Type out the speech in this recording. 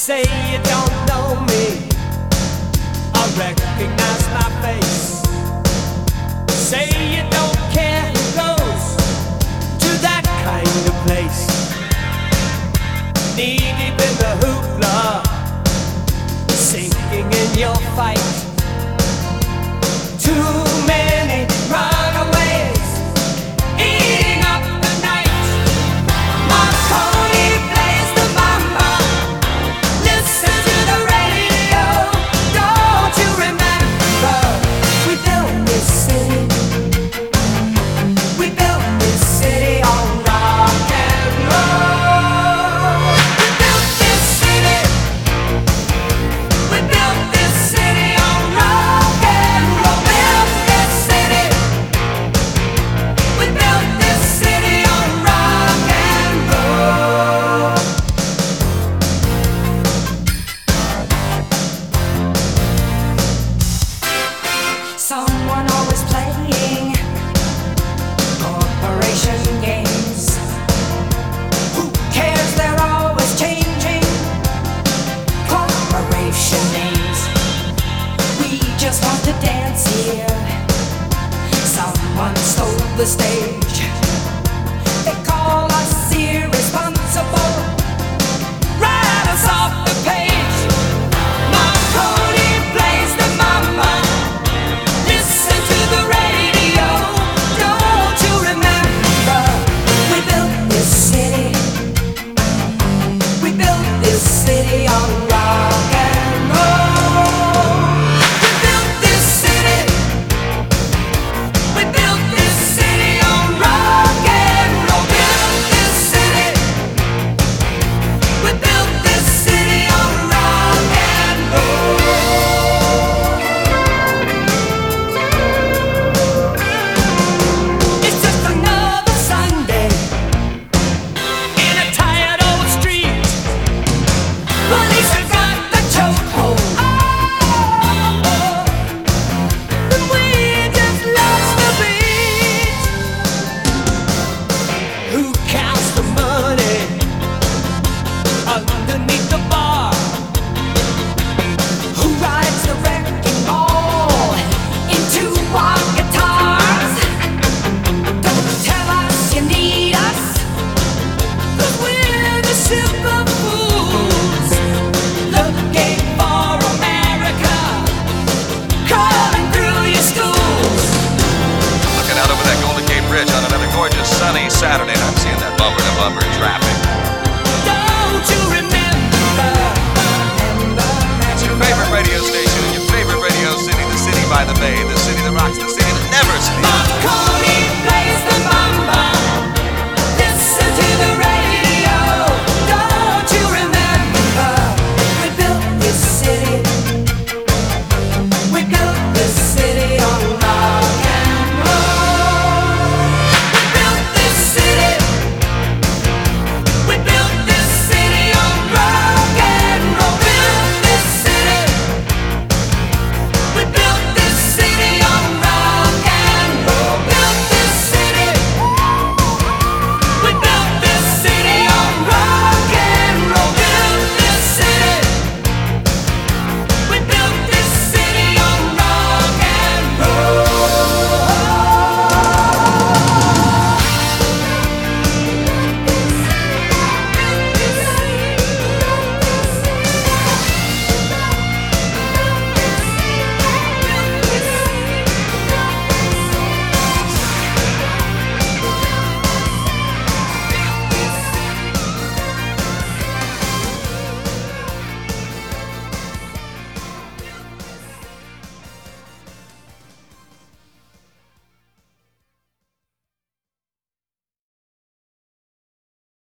say you don't know me, I recognize my face. Say you don't care who goes to that kind of place. Knee deep in the hoopla, sinking in your fight. Too many runaways eating up the night. Marconi plays the mambo. Listen to the radio. Don't you remember? We built this city. We built this city on rock and roll. We built this city. We built this city on rock and roll. Built this city. We built this city on rock and roll. Someone always playing corporation games. Who cares? They're always changing corporation names. We just want to dance here. Someone stole the stage.